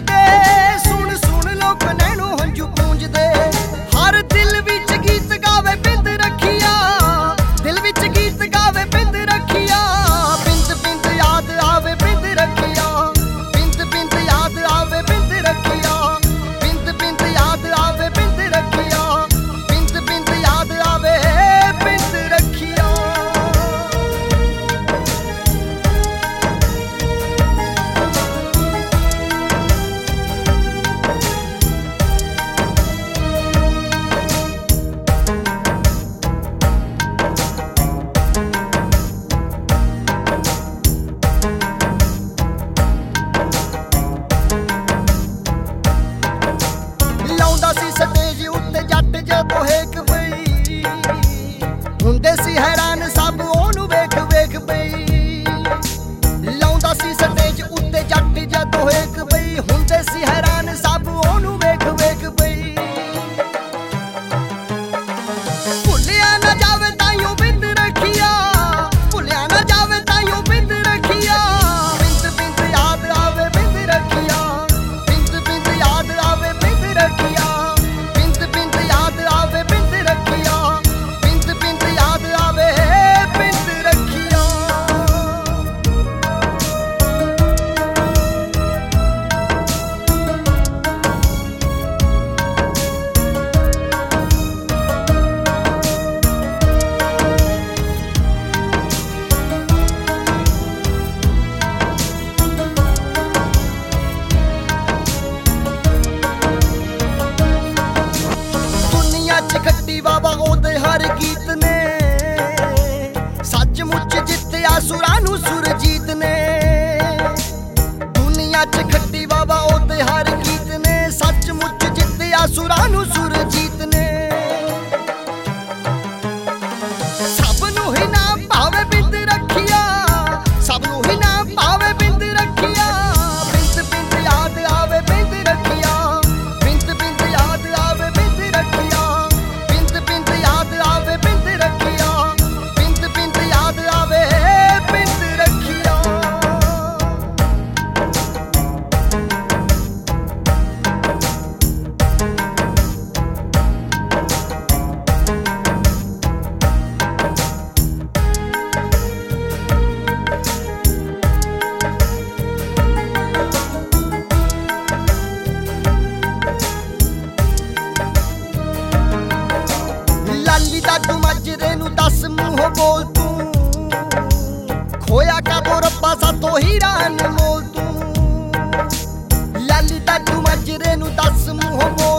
गूंजदे, सुन सुन लोक नैनो हंजू पूंजदे। हर दिल विच गीत गावे बिंद रखिया, दिल विच गीत गावे बिंद रखिया। बिंद बिंद याद आवे बिंद रखिया, बिंद बिंद याद आवे बिंद रखिया। बिंद बिंद याद आवे बिंद रखिया, बिंद बिंद याद आवे बिंद रखिया। लाउंदा सी स्टेज उत्ते जट जदों हेक बई, हुंदे सी हैरान सब ओनू वेख वेख बई। लाउंदा सी स्टेज उत्ते जट जदों हेक बई, हुंदे सी हैरान सब ओनू वेख वेख बई। भुलिया ना जावे ताइयों बिंद रखिया, भुलिया ना जावे ताइयों बिंद रखिया। बिंद बिंद याद आवे बिंद रखिया, बिंद बिंद याद आवे बिंद रखिया। बिंद बिंद याद आवे बिंद रखिया, बिंद बिंद याद आवे बिंद रखिया। दुनिया च खट्टी बाबा ओदे हर गीत ने, सचमुच जित्तिया सुरां नूं सुरजीत ने। दुनिया च खट्टी बाबा ओदे हर गीत ने, सचमुच जित्तिया सुरां नूं सुरजीत ने। सब नूं ही ना भावे बिंद रखिया, सब नूं ही ना भावे बिंद रखिया। बिंद बिंद याद आवे बिंद रखिया, बिंद बिंद याद आवे बिंद रखिया। बिंद बिंद याद आवे बिंद रखिया, बिंद बिंद याद आवे बिंद रखिया। लाली दादू माजरे नूं दस मूंहों बोल तू, खोया कदों रब्बा सातों हीरा अनमोल तू। लाली दादू माजरे नूं दस मूंहों बोल